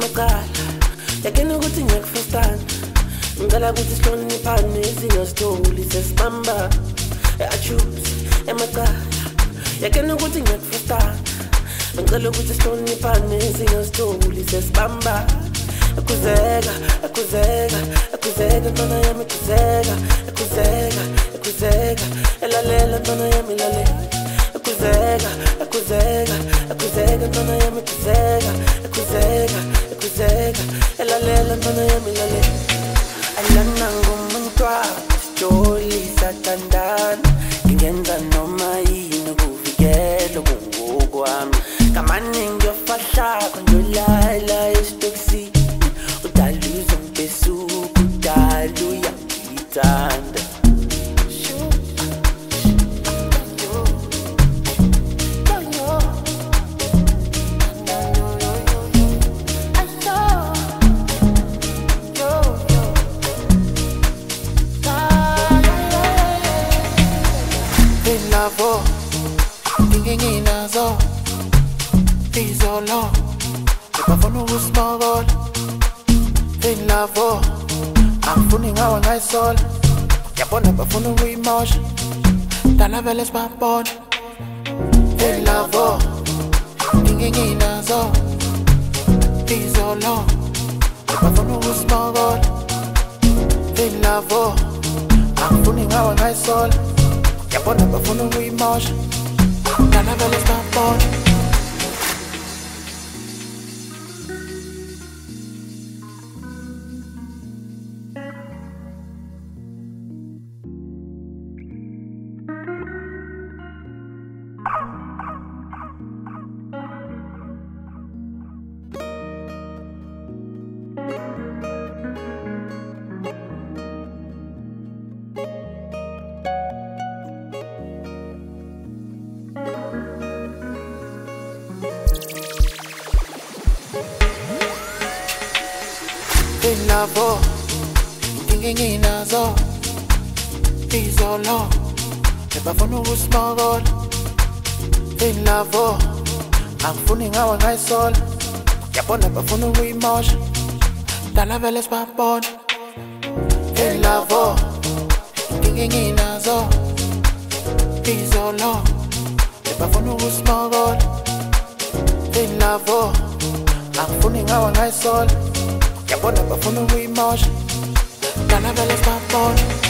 emacala yakena ukuthi ngiyakufastana ngicela ukuthi sihloniphane singasitholi sesibamba achuzi emacala yakena ukuthi ngiyakufastana ngicela ukuthi sihloniphane singasitholi sesibamba akuzeka ntwana yami akuzeka elalela ntwana yami lalela akuzeka ntwana yami akuzeka elalela ntwana yami lalela alana ngumuntwana sijolisa tandana ngingenza noma yini ukuvikela kungokwami kamaningi ngiyofahla konjolala isitoksi udaluza ngbesuku udalu uyangithanda Lavo, nginginazo izolo ebafuna ukusimokola lavo angifuni ngawe ngayisola yabona bafuna ukuyimosha dala vele sibabona lavo nginginazo izolo ebafuna ukusimokola lavo angifuni ngawe ngayisola yabona bafuna ukuyimosha dala vele sibabona lavo nginginazo izolo ebafuna ukusimokola lavo angifuni ngawe ngayisola yabona bafuna ukuyimosha dala vele sibabona lavo nginginazo izolo ebafuna ukusimokola lavo angifuni ngawe ngayisola yabona bafuna ukuyimosha dala vele sibabona